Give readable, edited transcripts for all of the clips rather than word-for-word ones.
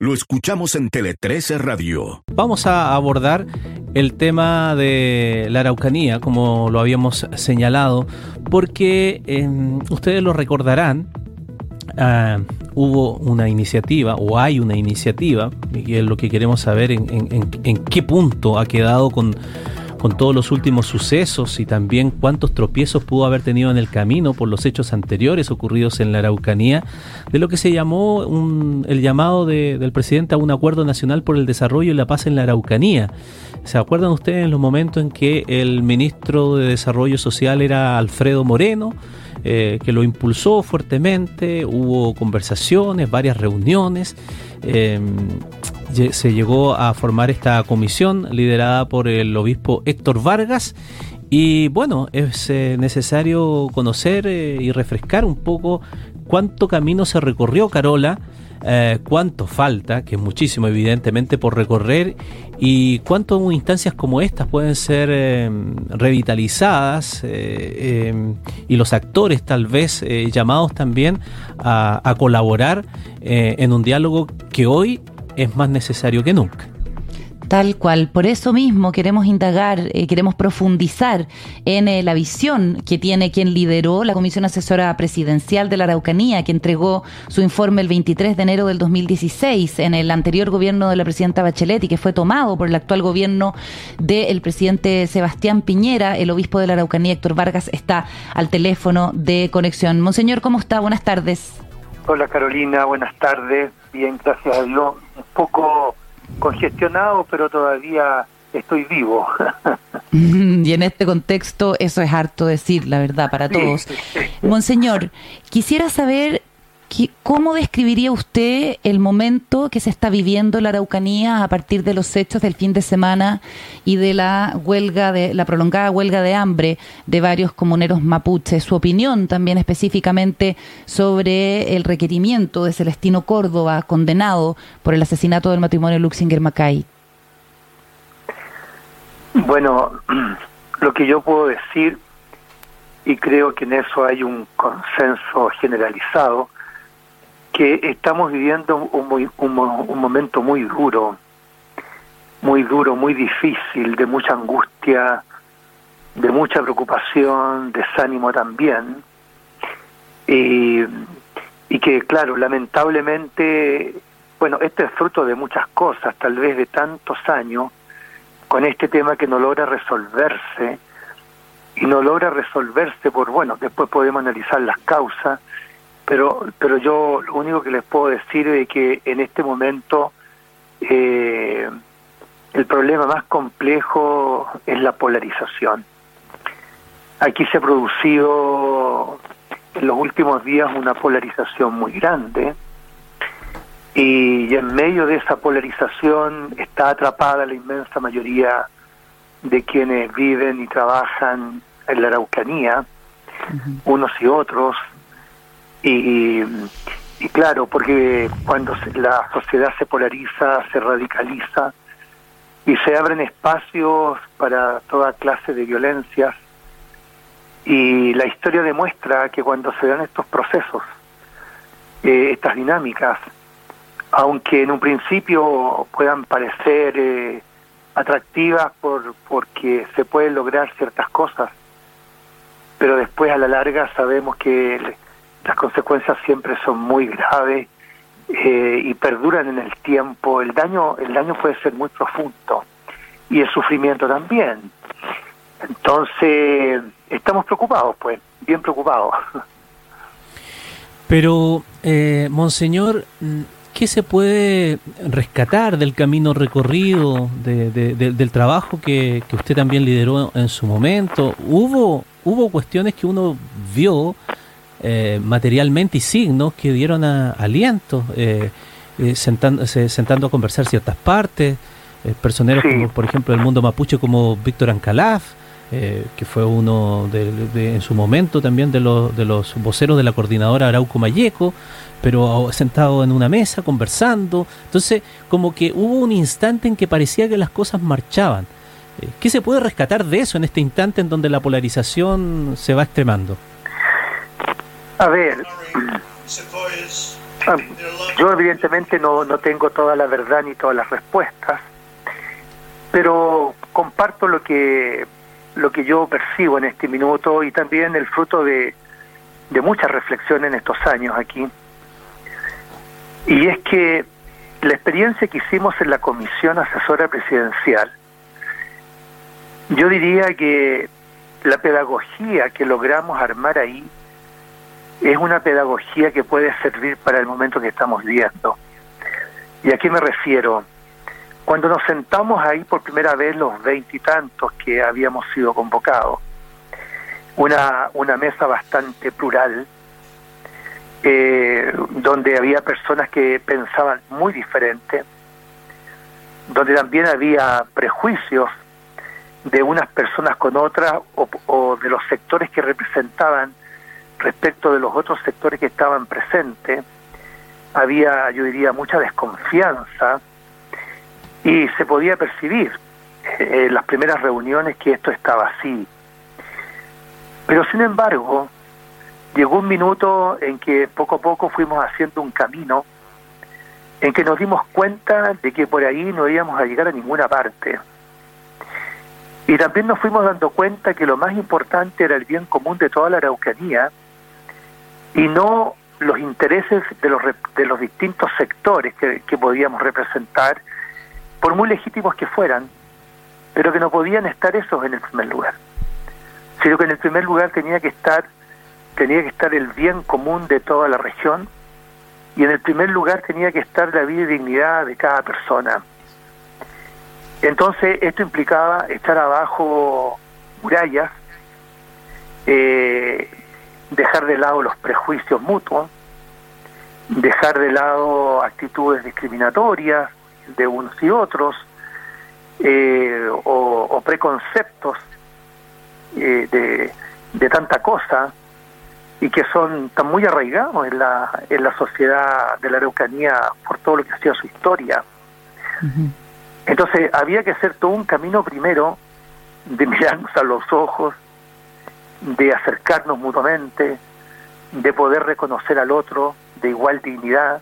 lo escuchamos en Tele 13 Radio. Vamos a abordar el tema de la Araucanía, como lo habíamos señalado, porque ustedes lo recordarán, hubo una iniciativa, o hay una iniciativa, y es lo que queremos saber en qué punto ha quedado con todos los últimos sucesos y también cuántos tropiezos pudo haber tenido en el camino por los hechos anteriores ocurridos en la Araucanía, de lo que se llamó el llamado del presidente a un acuerdo nacional por el desarrollo y la paz en la Araucanía. ¿Se acuerdan ustedes en los momentos en que el ministro de Desarrollo Social era Alfredo Moreno, que lo impulsó fuertemente? Hubo conversaciones, varias reuniones, se llegó a formar esta comisión liderada por el obispo Héctor Vargas y bueno, es necesario conocer y refrescar un poco cuánto camino se recorrió, Carola, cuánto falta, que es muchísimo evidentemente por recorrer, y cuántas instancias como estas pueden ser revitalizadas y los actores tal vez llamados también a colaborar en un diálogo que hoy es más necesario que nunca. Tal cual, por eso mismo queremos indagar, queremos profundizar en la visión que tiene quien lideró la Comisión Asesora Presidencial de la Araucanía, que entregó su informe el 23 de enero del 2016 en el anterior gobierno de la presidenta Bachelet y que fue tomado por el actual gobierno del presidente Sebastián Piñera. El obispo de la Araucanía, Héctor Vargas, está al teléfono de conexión. Monseñor, ¿cómo está? Buenas tardes. Hola Carolina, buenas tardes. Bien, gracias a Dios. Un poco congestionado, pero todavía estoy vivo. Y en este contexto eso es harto decir, la verdad, para todos. Sí. Monseñor, quisiera saber cómo describiría usted el momento que se está viviendo en la Araucanía a partir de los hechos del fin de semana y de la prolongada huelga de hambre de varios comuneros mapuches. Su opinión también específicamente sobre el requerimiento de Celestino Córdoba, condenado por el asesinato del matrimonio Luxinger-Macay. Bueno, lo que yo puedo decir, y creo que en eso hay un consenso generalizado, que estamos viviendo un momento muy duro, muy difícil, de mucha angustia, de mucha preocupación, desánimo también, y que claro, lamentablemente, bueno, este es fruto de muchas cosas, tal vez de tantos años, con este tema que no logra resolverse, y no logra resolverse bueno, después podemos analizar las causas, pero yo lo único que les puedo decir es que en este momento el problema más complejo es la polarización. Aquí se ha producido en los últimos días una polarización muy grande y en medio de esa polarización está atrapada la inmensa mayoría de quienes viven y trabajan en la Araucanía, unos y otros. Y claro, porque cuando la sociedad se polariza, se radicaliza y se abren espacios para toda clase de violencias, y la historia demuestra que cuando se dan estos procesos, estas dinámicas, aunque en un principio puedan parecer atractivas porque se pueden lograr ciertas cosas, pero después a la larga sabemos que las consecuencias siempre son muy graves y perduran en el tiempo. El daño puede ser muy profundo y el sufrimiento también. Entonces estamos preocupados, pues, bien preocupados. Pero, Monseñor, ¿qué se puede rescatar del camino recorrido, del trabajo que usted también lideró en su momento? Hubo cuestiones que uno vio materialmente y signos que dieron aliento, sentando a conversar ciertas partes, personeros sí, como por ejemplo del mundo mapuche como Víctor Ancalaf, que fue uno en su momento también de los voceros de la coordinadora Arauco Mayeco, pero sentado en una mesa conversando. Entonces como que hubo un instante en que parecía que las cosas marchaban. ¿Qué se puede rescatar de eso en este instante en donde la polarización se va extremando? A ver, Yo evidentemente no tengo toda la verdad ni todas las respuestas, pero comparto lo que yo percibo en este minuto y también el fruto de mucha reflexión en estos años aquí. Y es que la experiencia que hicimos en la Comisión Asesora Presidencial, yo diría que la pedagogía que logramos armar ahí es una pedagogía que puede servir para el momento que estamos viviendo. ¿Y a qué me refiero? Cuando nos sentamos ahí por primera vez los 20 y tantos que habíamos sido convocados, una mesa bastante plural, donde había personas que pensaban muy diferente, donde también había prejuicios de unas personas con otras o de los sectores que representaban respecto de los otros sectores que estaban presentes. Había, yo diría, mucha desconfianza y se podía percibir en las primeras reuniones que esto estaba así. Pero sin embargo, llegó un minuto en que poco a poco fuimos haciendo un camino en que nos dimos cuenta de que por ahí no íbamos a llegar a ninguna parte. Y también nos fuimos dando cuenta que lo más importante era el bien común de toda la Araucanía y no los intereses de los distintos sectores que podíamos representar, por muy legítimos que fueran, pero que no podían estar esos en el primer lugar, sino que en el primer lugar tenía que estar el bien común de toda la región, y en el primer lugar tenía que estar la vida y dignidad de cada persona. Entonces esto implicaba echar abajo murallas, dejar de lado los prejuicios mutuos, dejar de lado actitudes discriminatorias de unos y otros, o preconceptos de tanta cosa, y que son tan muy arraigados en la sociedad de la Araucanía por todo lo que ha sido su historia. Uh-huh. Entonces había que hacer todo un camino primero de mirarnos a los ojos, de acercarnos mutuamente, de poder reconocer al otro de igual dignidad,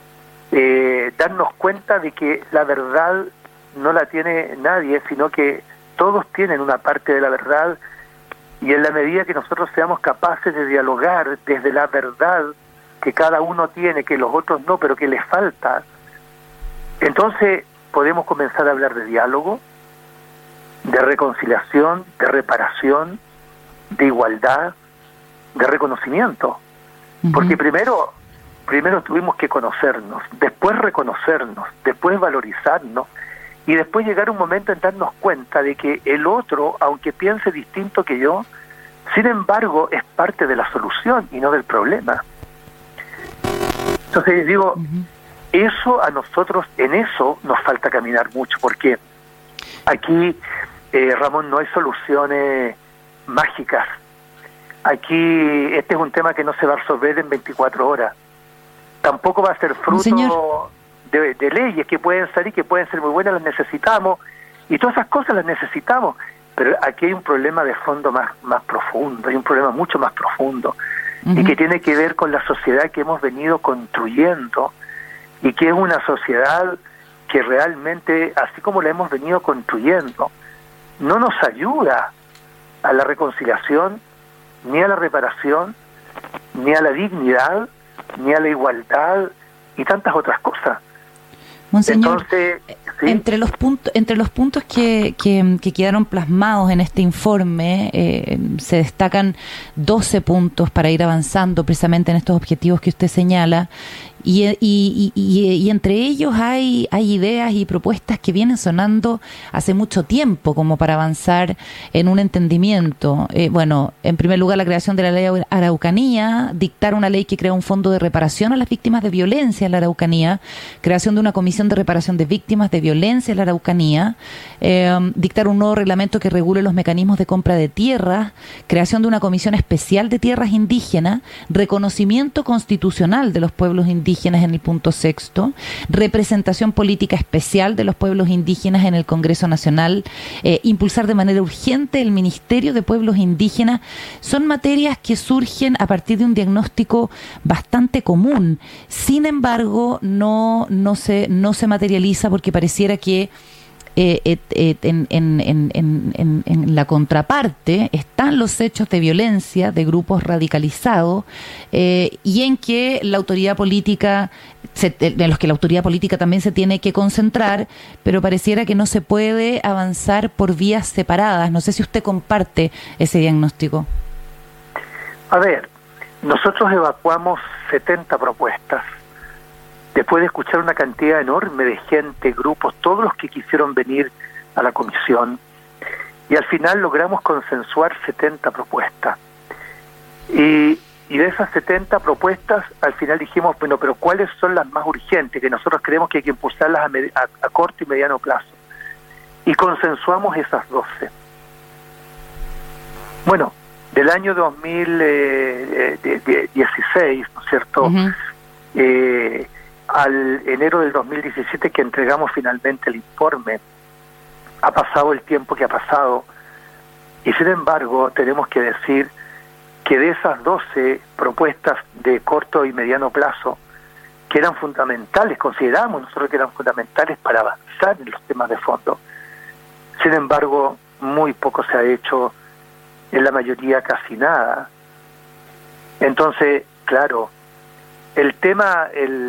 darnos cuenta de que la verdad no la tiene nadie, sino que todos tienen una parte de la verdad, y en la medida que nosotros seamos capaces de dialogar desde la verdad que cada uno tiene, que los otros no, pero que les falta, entonces podemos comenzar a hablar de diálogo, de reconciliación, de reparación, de igualdad, de reconocimiento. Uh-huh. Porque primero tuvimos que conocernos, después reconocernos, después valorizarnos, y después llegar un momento en darnos cuenta de que el otro, aunque piense distinto que yo, sin embargo es parte de la solución y no del problema. Entonces digo, uh-huh, eso a nosotros, en eso nos falta caminar mucho, porque aquí, Ramón, no hay soluciones mágicas. Aquí este es un tema que no se va a resolver en 24 horas. Tampoco va a ser fruto de leyes que pueden salir, que pueden ser muy buenas, las necesitamos, y todas esas cosas las necesitamos, pero aquí hay un problema de fondo más profundo, hay un problema mucho más profundo, uh-huh, y que tiene que ver con la sociedad que hemos venido construyendo, y que es una sociedad que realmente, así como la hemos venido construyendo, no nos ayuda a la reconciliación, ni a la reparación, ni a la dignidad, ni a la igualdad, y tantas otras cosas. Monseñor, entonces, ¿sí? entre los puntos que quedaron plasmados en este informe, se destacan 12 puntos para ir avanzando precisamente en estos objetivos que usted señala, y entre ellos hay ideas y propuestas que vienen sonando hace mucho tiempo como para avanzar en un entendimiento. Bueno, en primer lugar, la creación de la ley Araucanía, dictar una ley que crea un fondo de reparación a las víctimas de violencia en la Araucanía, creación de una comisión de reparación de víctimas de violencia en la Araucanía, dictar un nuevo reglamento que regule los mecanismos de compra de tierras, creación de una comisión especial de tierras indígenas, reconocimiento constitucional de los pueblos indígenas indígenas en el punto 6, representación política especial de los pueblos indígenas en el Congreso Nacional, impulsar de manera urgente el Ministerio de Pueblos Indígenas. Son materias que surgen a partir de un diagnóstico bastante común. Sin embargo, no se materializa porque pareciera que en la contraparte están los hechos de violencia de grupos radicalizados y en que la autoridad política, en los que la autoridad política también se tiene que concentrar, pero pareciera que no se puede avanzar por vías separadas. No sé si usted comparte ese diagnóstico. A ver, nosotros evacuamos 70 propuestas. Después de escuchar una cantidad enorme de gente, grupos, todos los que quisieron venir a la comisión, y al final logramos consensuar 70 propuestas. Y de esas 70 propuestas, al final dijimos, bueno, pero ¿cuáles son las más urgentes? Que nosotros creemos que hay que impulsarlas a corto y mediano plazo. Y consensuamos esas 12. Bueno, del año 2016, ¿no es cierto?, Uh-huh. Al enero del 2017 que entregamos finalmente el informe, ha pasado el tiempo que ha pasado, y sin embargo tenemos que decir que de esas 12 propuestas de corto y mediano plazo, que eran fundamentales, consideramos nosotros que eran fundamentales para avanzar en los temas de fondo, sin embargo muy poco se ha hecho, en la mayoría casi nada. Entonces, claro, el tema,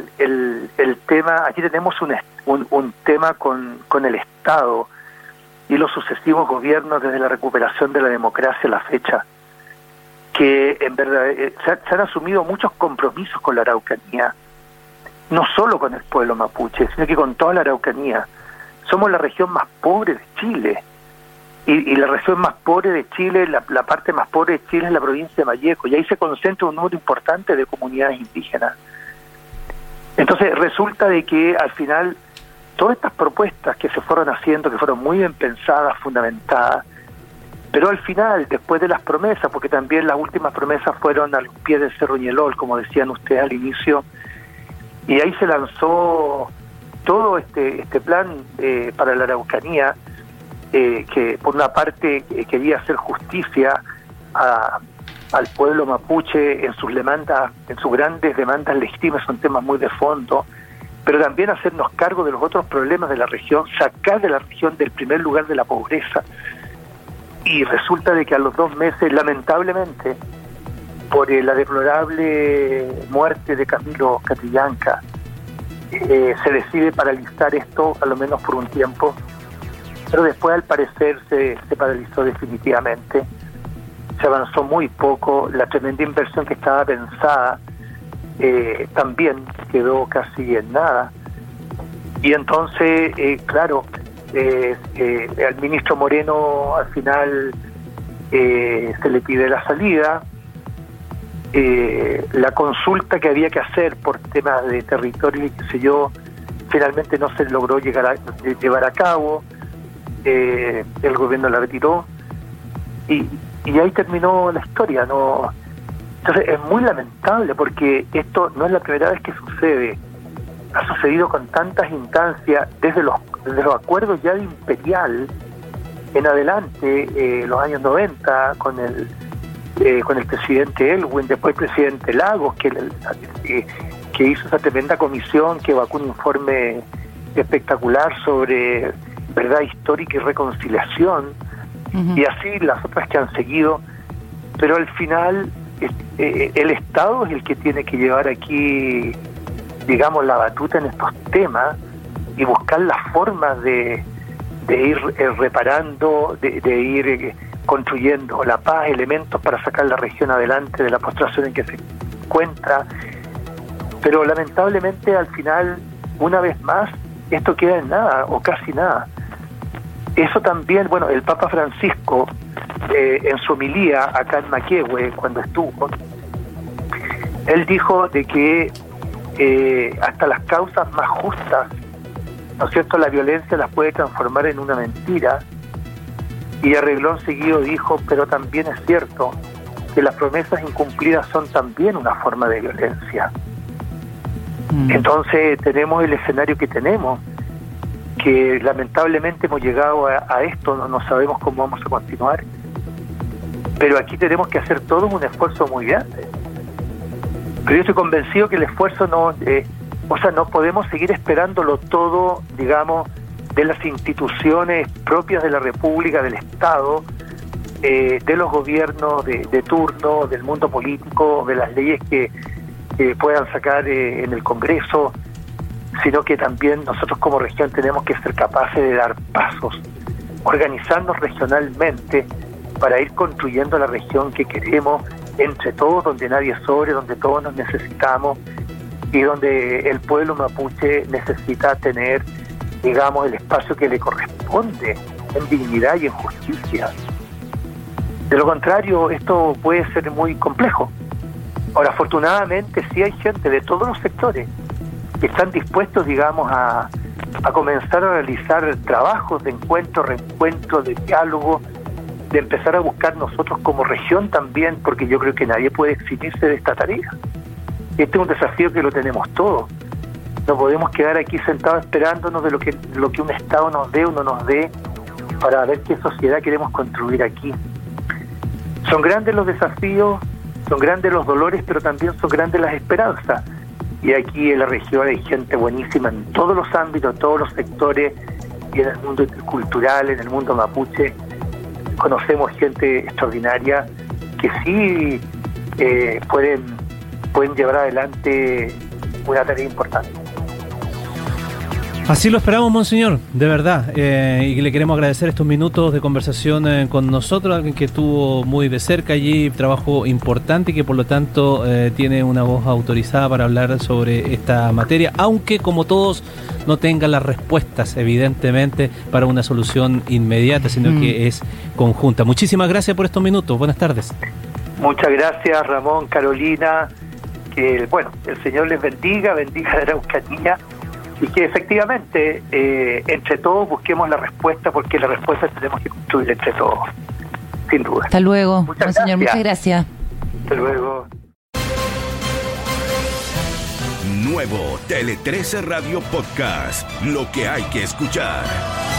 aquí tenemos un tema con el Estado y los sucesivos gobiernos desde la recuperación de la democracia a la fecha, que en verdad se han asumido muchos compromisos con la Araucanía, no solo con el pueblo mapuche, sino que con toda la Araucanía. Somos la región más pobre de Chile, y la región más pobre de Chile, la parte más pobre de Chile es la provincia de Malleco, y ahí se concentra un número importante de comunidades indígenas. Entonces resulta de que al final todas estas propuestas que se fueron haciendo, que fueron muy bien pensadas, fundamentadas, pero al final, después de las promesas, porque también las últimas promesas fueron al pie del Cerro Ñelol, como decían ustedes al inicio, y ahí se lanzó todo este plan para la Araucanía, que por una parte quería hacer justicia al pueblo mapuche en sus demandas, en sus grandes demandas legítimas, son temas muy de fondo, pero también hacernos cargo de los otros problemas de la región, sacar de la región del primer lugar de la pobreza. Y resulta de que a los 2 meses, lamentablemente, por la deplorable muerte de Camilo Catrillanca, se decide paralizar esto, a lo menos por un tiempo, pero después al parecer se paralizó definitivamente. Se avanzó muy poco, la tremenda inversión que estaba pensada también quedó casi en nada. Y entonces, claro, al ministro Moreno al final se le pide la salida. La consulta que había que hacer por temas de territorio y qué sé yo, finalmente no se logró llevar a cabo. El gobierno la retiró y ahí terminó la historia, ¿no? Entonces es muy lamentable porque esto no es la primera vez que sucede, ha sucedido con tantas instancias desde los acuerdos ya de Imperial en adelante, los años 90 con el presidente Elwin, después el presidente Lagos que hizo esa tremenda comisión que evacuó un informe espectacular sobre verdad histórica y reconciliación. Uh-huh. Y así las otras que han seguido, pero al final el Estado es el que tiene que llevar aquí, digamos, la batuta en estos temas y buscar las formas de ir reparando, de ir construyendo la paz, elementos para sacar la región adelante de la postración en que se encuentra. Pero lamentablemente al final, una vez más, esto queda en nada o casi nada. Eso también, bueno, el Papa Francisco en su homilía acá en Maquehue, cuando estuvo, él dijo de que hasta las causas más justas, ¿no es cierto?, la violencia las puede transformar en una mentira. Y a reglón seguido dijo, pero también es cierto que las promesas incumplidas son también una forma de violencia. Entonces tenemos el escenario que tenemos, que lamentablemente hemos llegado a esto, no sabemos cómo vamos a continuar, pero aquí tenemos que hacer todo un esfuerzo muy grande. Pero yo estoy convencido que el esfuerzo no podemos seguir esperándolo todo, digamos, de las instituciones propias de la República, del Estado, de los gobiernos de turno, del mundo político, de las leyes que puedan sacar en el Congreso, sino que también nosotros como región tenemos que ser capaces de dar pasos, organizarnos regionalmente para ir construyendo la región que queremos entre todos, donde nadie sobre, donde todos nos necesitamos y donde el pueblo mapuche necesita tener, digamos, el espacio que le corresponde en dignidad y en justicia. De lo contrario, esto puede ser muy complejo. Ahora, afortunadamente, sí hay gente de todos los sectores que están dispuestos, digamos, a comenzar a realizar trabajos de encuentro, reencuentro, de diálogo, de empezar a buscar nosotros como región también, porque yo creo que nadie puede eximirse de esta tarea. Este es un desafío que lo tenemos todos. No podemos quedar aquí sentados esperándonos de lo que un Estado nos dé o no nos dé para ver qué sociedad queremos construir aquí. Son grandes los desafíos, son grandes los dolores, pero también son grandes las esperanzas. Y aquí en la región hay gente buenísima en todos los ámbitos, en todos los sectores, y en el mundo cultural, en el mundo mapuche. Conocemos gente extraordinaria que sí pueden llevar adelante una tarea importante. Así lo esperamos, monseñor, de verdad, y le queremos agradecer estos minutos de conversación con nosotros, alguien que estuvo muy de cerca allí, trabajo importante y que por lo tanto tiene una voz autorizada para hablar sobre esta materia, aunque como todos no tengan las respuestas, evidentemente, para una solución inmediata, sino que es conjunta. Muchísimas gracias por estos minutos, buenas tardes. Muchas gracias, Ramón, Carolina, que el Señor les bendiga la Araucanía, y que efectivamente entre todos busquemos la respuesta, porque la respuesta tenemos que construir entre todos, sin duda. Hasta luego, monseñor, muchas gracias. Hasta luego. Nuevo Tele 13 Radio Podcast, lo que hay que escuchar.